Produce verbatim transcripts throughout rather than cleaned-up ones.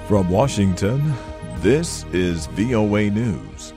From Washington, this is V O A News.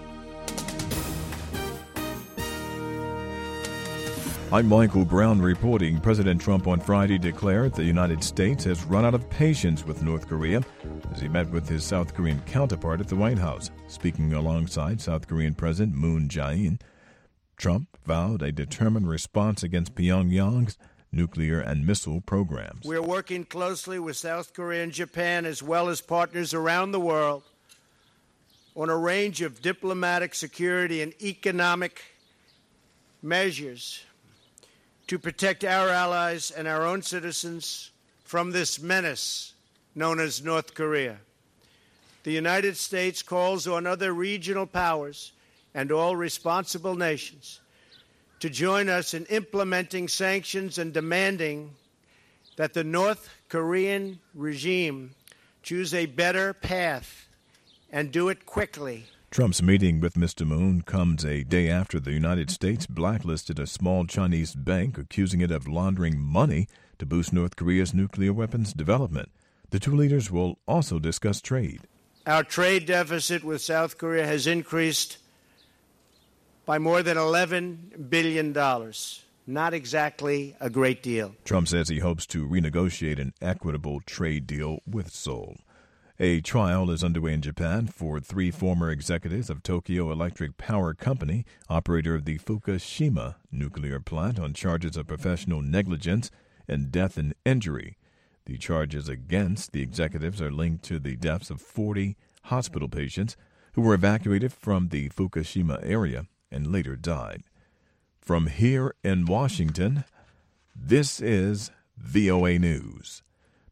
I'm Michael Brown reporting. President Trump on Friday declared the United States has run out of patience with North Korea as he met with his South Korean counterpart at the White House. Speaking alongside South Korean President Moon Jae-in, Trump vowed a determined response against Pyongyang's nuclear and missile programs. We're working closely with South Korea and Japan, as well as partners around the world, on a range of diplomatic, security, and economic measures to protect our allies and our own citizens from this menace known as North Korea. The United States calls on other regional powers and all responsible nations to join us in implementing sanctions and demanding that the North Korean regime choose a better path and do it quickly. Trump's meeting with Mister Moon comes a day after the United States blacklisted a small Chinese bank, accusing it of laundering money to boost North Korea's nuclear weapons development. The two leaders will also discuss trade. Our trade deficit with South Korea has increased by more than eleven billion dollars. Not exactly a great deal. Trump says he hopes to renegotiate an equitable trade deal with Seoul. A trial is underway in Japan for three former executives of Tokyo Electric Power Company, operator of the Fukushima nuclear plant, on charges of professional negligence and death and injury. The charges against the executives are linked to the deaths of forty hospital patients who were evacuated from the Fukushima area and later died. From here in Washington, this is V O A News.